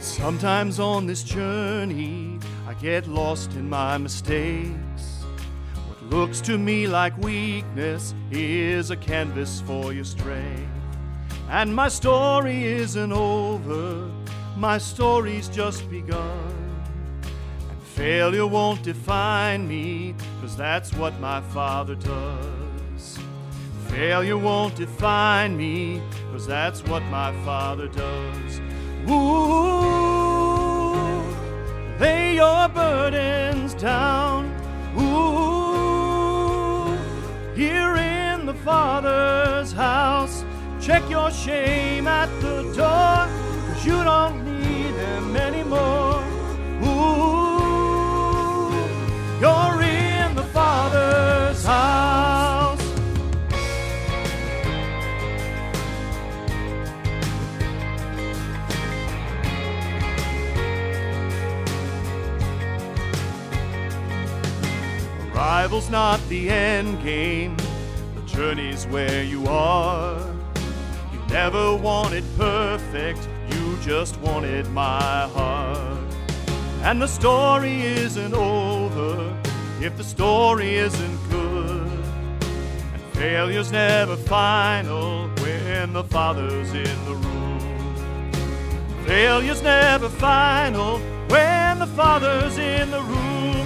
Sometimes on this journey, I get lost in my mistakes. What looks to me like weakness is a canvas for your strength. And my story isn't over, my story's just begun. And failure won't define me, 'cause that's what my Father does. Failure won't define me, 'cause that's what my Father does. Ooh, lay your burdens down. Ooh, here in the Father's house. Check your shame at the door, 'cause you don't need them anymore. Ooh, you're in the Father's house. Arrival's not the end game, the journey's where you are. You never wanted perfect, you just wanted my heart. And the story isn't over if the story isn't good. And failure's never final when the Father's in the room. Failure's never final when the Father's in the room.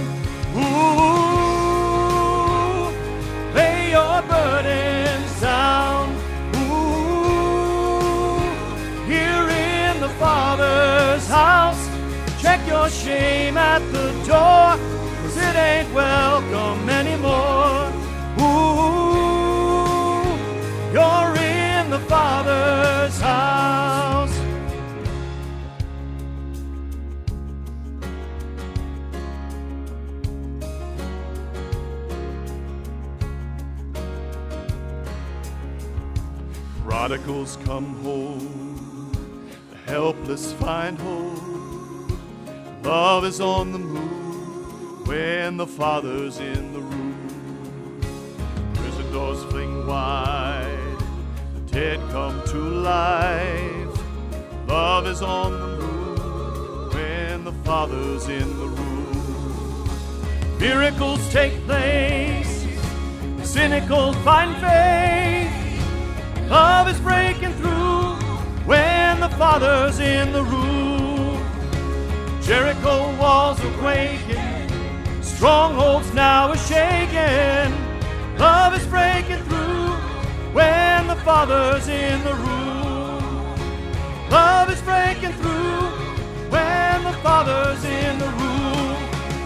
Ooh, lay your burdens down. Ooh, here in the Father's house. Check your shame at the door, 'cause it ain't welcome anymore. Ooh, you're in the Father's house. Prodigals come home, the helpless find hope. Love is on the move when the Father's in the room. Prison doors fling wide, the dead come to life. Love is on the move when the Father's in the room. Miracles take place, the cynical find faith. Love is breaking through when the Father's in the room. Jericho walls are quaking, strongholds now are shaking. Love is breaking through when the Father's in the room. Love is breaking through when the Father's in the room.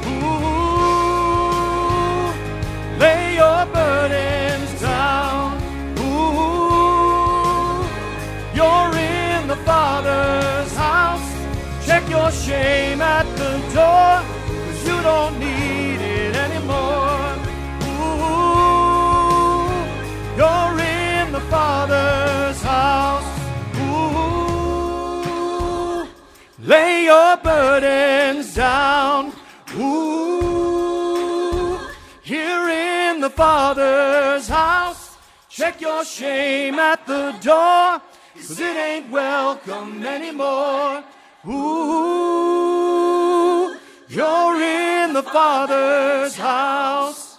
Ooh, lay your burdens down. Ooh, you're in the Father's house. Check your shame at the door, 'cause you don't need it anymore. Ooh, you're in the Father's house. Ooh, lay your burdens down. Ooh, here in the Father's house. Check your shame at the door, 'cause it ain't welcome anymore. Ooh, you're in the Father's house.